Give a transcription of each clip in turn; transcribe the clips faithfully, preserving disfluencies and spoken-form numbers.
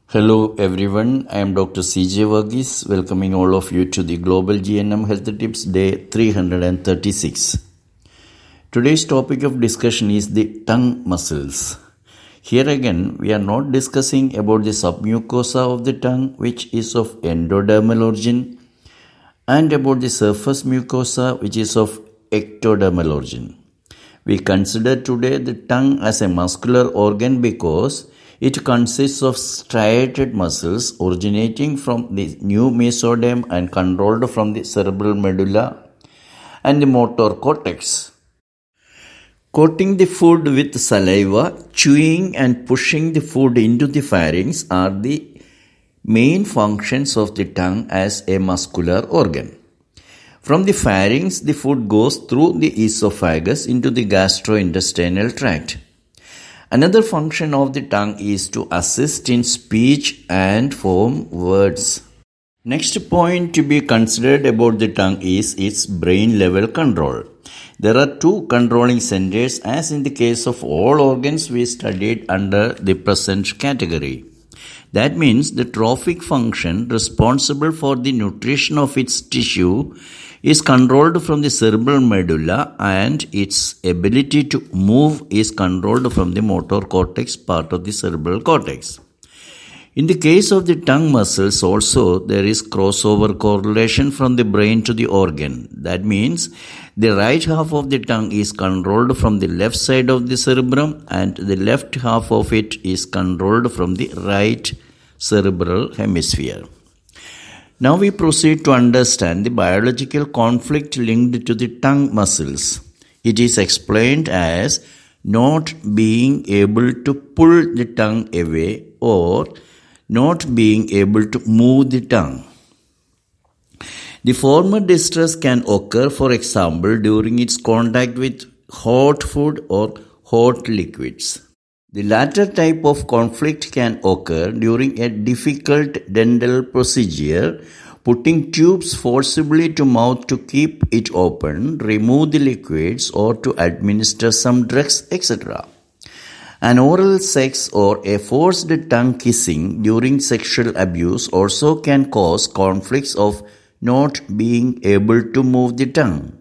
Hello everyone, I am Doctor C J Varghese, welcoming all of you to the Global G N M Health Tips Day three hundred thirty-six. Today's topic of discussion is the tongue muscles. Here again, we are not discussing about the submucosa of the tongue, which is of endodermal origin, and about the surface mucosa, which is of ectodermal origin. We consider today the tongue as a muscular organ because it consists of striated muscles originating from the new mesoderm and controlled from the cerebral medulla and the motor cortex. Coating the food with saliva, chewing and pushing the food into the pharynx are the main functions of the tongue as a muscular organ. From the pharynx, the food goes through the esophagus into the gastrointestinal tract. Another function of the tongue is to assist in speech and form words. Next point to be considered about the tongue is its brain level control. There are two controlling centers as in the case of all organs we studied under the present category. That means the trophic function responsible for the nutrition of its tissue is controlled from the cerebral medulla and its ability to move is controlled from the motor cortex part of the cerebral cortex. In the case of the tongue muscles also, there is crossover correlation from the brain to the organ. That means the right half of the tongue is controlled from the left side of the cerebrum and the left half of it is controlled from the right cerebral hemisphere. Now we proceed to understand the biological conflict linked to the tongue muscles. It is explained as not being able to pull the tongue away or not being able to move the tongue. The former distress can occur, for example, during its contact with hot food or hot liquids. The latter type of conflict can occur during a difficult dental procedure, putting tubes forcibly to mouth to keep it open, remove the liquids, or to administer some drugs, et cetera. An oral sex or a forced tongue kissing during sexual abuse also can cause conflicts of not being able to move the tongue.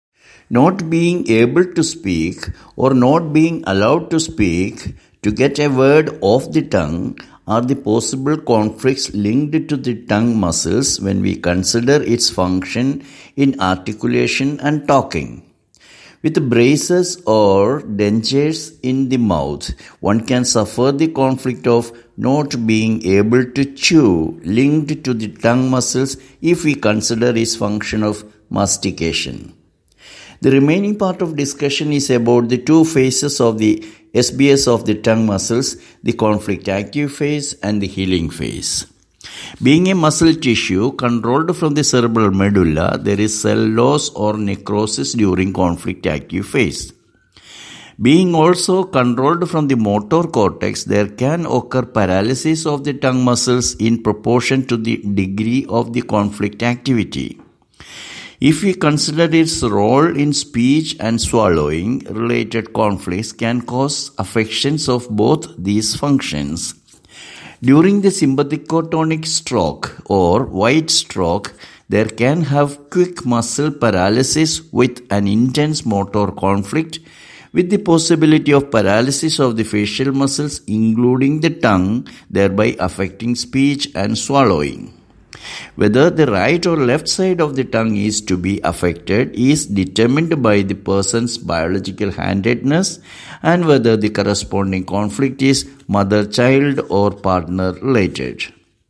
Not being able to speak or not being allowed to speak to get a word off the tongue are the possible conflicts linked to the tongue muscles when we consider its function in articulation and talking. With braces or dentures in the mouth, one can suffer the conflict of not being able to chew linked to the tongue muscles if we consider its function of mastication. The remaining part of discussion is about the two phases of the S B S of the tongue muscles, the conflict active phase and the healing phase. Being a muscle tissue controlled from the cerebral medulla, there is cell loss or necrosis during conflict active phase. Being also controlled from the motor cortex, there can occur paralysis of the tongue muscles in proportion to the degree of the conflict activity. If we consider its role in speech and swallowing, related conflicts can cause affections of both these functions. During the sympathicotonic stroke or white stroke, there can have quick muscle paralysis with an intense motor conflict, with the possibility of paralysis of the facial muscles, including the tongue, thereby affecting speech and swallowing. Whether the right or left side of the tongue is to be affected is determined by the person's biological handedness and whether the corresponding conflict is mother-child or partner-related.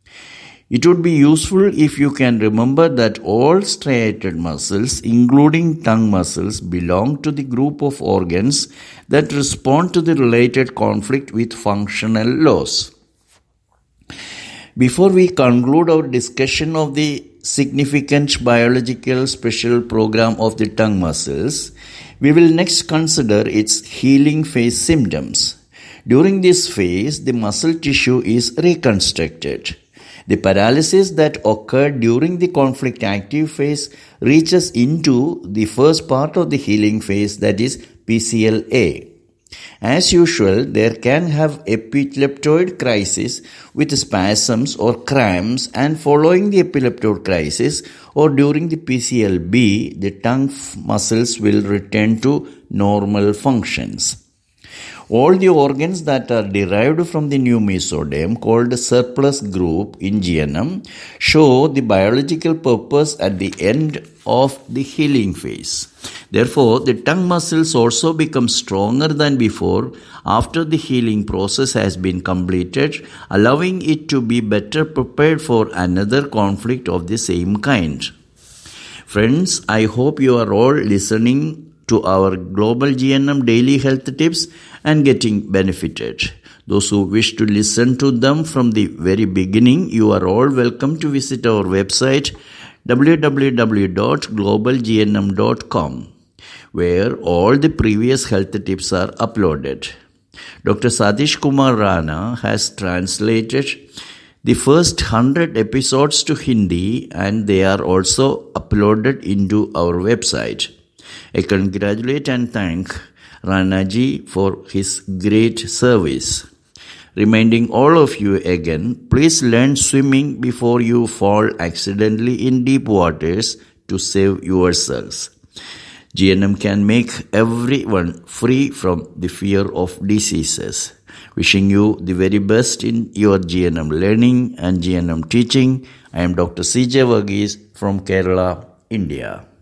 It would be useful if you can remember that all striated muscles, including tongue muscles, belong to the group of organs that respond to the related conflict with functional loss. Before we conclude our discussion of the significant biological special program of the tongue muscles, we will next consider its healing phase symptoms. During this phase, the muscle tissue is reconstructed. The paralysis that occurred during the conflict active phase reaches into the first part of the healing phase, that is P C L A. As usual, there can have epileptoid crisis with spasms or cramps, and following the epileptoid crisis or during the P C L B, the tongue muscles will return to normal functions. All the organs that are derived from the new mesoderm, called surplus group in G N M, show the biological purpose at the end of the healing phase. Therefore, the tongue muscles also become stronger than before after the healing process has been completed, allowing it to be better prepared for another conflict of the same kind. Friends, I hope you are all listening to our Global G N M daily health tips and getting benefited. Those who wish to listen to them from the very beginning, you are all welcome to visit our website w w w dot global g n m dot com, where all the previous health tips are uploaded. Doctor Satish Kumar Rana has translated the first one hundred episodes to Hindi, and they are also uploaded into our website. I congratulate and thank Ranaji for his great service. Reminding all of you again, please learn swimming before you fall accidentally in deep waters to save yourselves. G N M can make everyone free from the fear of diseases. Wishing you the very best in your G N M learning and G N M teaching. I am Doctor C J Verghese from Kerala, India.